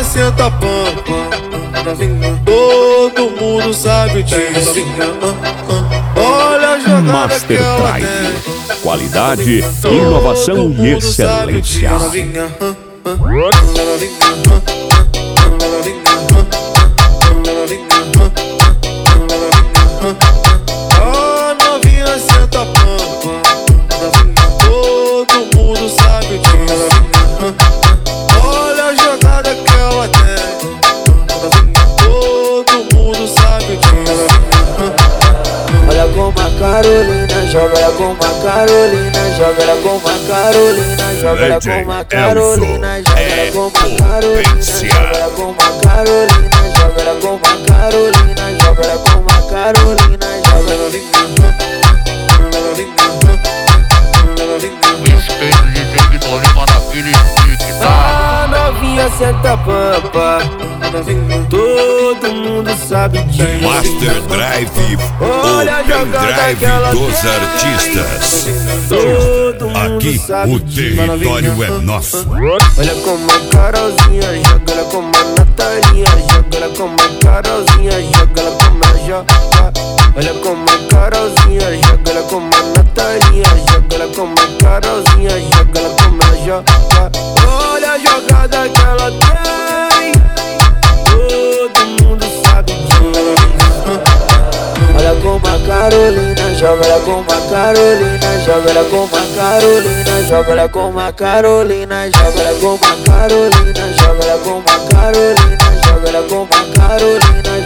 senta pampa, todo mundo sabe disso. Olha a jogada Master que ela Drive. tem. Qualidade, inovação e excelência. A novinha senta pampa, todo mundo sabe disso. Olha a jogada que ela tem, todo mundo sabe disso. Olha como a Carolina joga, olha como a Carolina joga, olha como a Carolina joga, olha como a Carolina joga, olha como a Carolina joga, olha como a Carolina joga, olha como a Carolina joga, olha como a Carolina joga. Respeito de David Tolima naquele pique, tá? A novinha senta pampa, todo mundo sabe disso. Master Drive, Olha a o jogada pendrive que ela dos tem. artistas. Todo mundo Aqui sabe o disso. território é nosso. Olha como a Carolzinha joga, olha como a Natalinha joga, olha como a Carolzinha joga, olha como ela joga. Olha como a Carolzinha joga, olha como a Natalinha joga, olha como a Carolzinha joga, olha como ela joga. Olha a jogada que ela tem, todo mundo sabe disso. Olha como a Carolina joga, olha como a Carolina joga, olha como a Carolina joga, olha como a Carolina joga, olha como a Carolina joga, olha como a Carolina joga, olha como a Carolina